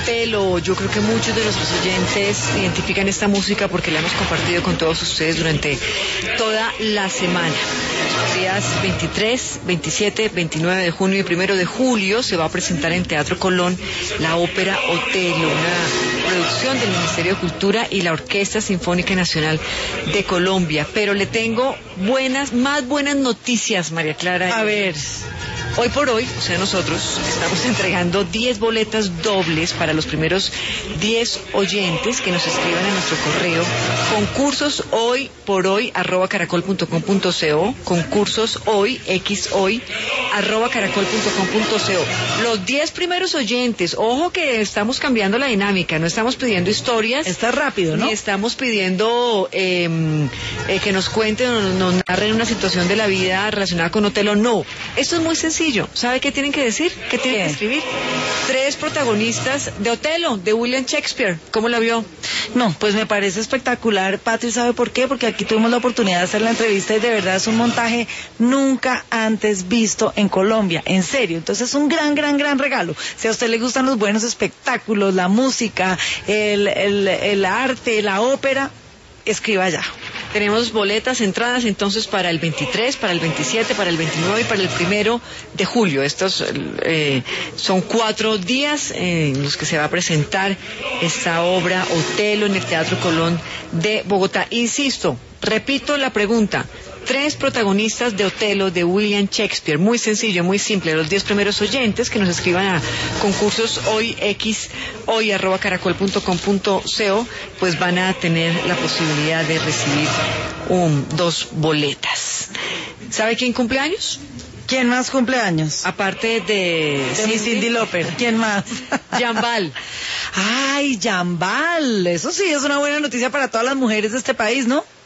Otelo. Yo creo que muchos de nuestros oyentes identifican esta música porque la hemos compartido con todos ustedes durante toda la semana. Los días 23, 27, 29 de junio y 1 de julio se va a presentar en Teatro Colón la ópera Otelo, una producción del Ministerio de Cultura y la Orquesta Sinfónica Nacional de Colombia. Pero le tengo más buenas noticias, María Clara. A ver. Hoy por hoy, o sea, nosotros estamos entregando 10 boletas dobles para los primeros 10 oyentes que nos escriban a nuestro correo concursos@caracol.com.co, concursos hoy, @caracol.com.co. Los 10 primeros oyentes, ojo que estamos cambiando la dinámica, no estamos pidiendo historias. Está rápido, ¿no? Ni estamos pidiendo que nos cuenten o nos narren una situación de la vida relacionada con Otelo, no. Esto es muy sencillo. ¿Sabe qué tienen que decir? ¿Qué tienen que escribir? 3 protagonistas de Otelo, de William Shakespeare. ¿Cómo la vio? No, pues me parece espectacular, Patri. ¿Sabe por qué? Porque aquí tuvimos la oportunidad de hacer la entrevista y de verdad es un montaje nunca antes visto en Colombia, en serio. Entonces es un gran regalo. Si a usted le gustan los buenos espectáculos, la música, el arte, la ópera, escriba ya. Tenemos boletas, entradas entonces para el 23, para el 27, para el 29 y para el 1 de julio. Estos son 4 días en los que se va a presentar esta obra Otelo en el Teatro Colón de Bogotá. Insisto, repito la pregunta. 3 protagonistas de Otelo de William Shakespeare. Muy sencillo, muy simple. Los 10 primeros oyentes que nos escriban a concursos hoy@caracol.com.co pues van a tener la posibilidad de recibir 2 boletas. ¿Sabe quién cumple años? ¿Quién más cumple años? Aparte de Cindy Lauper. ¿Quién más? Jambal. Ay, Jambal. Eso sí es una buena noticia para todas las mujeres de este país, ¿no?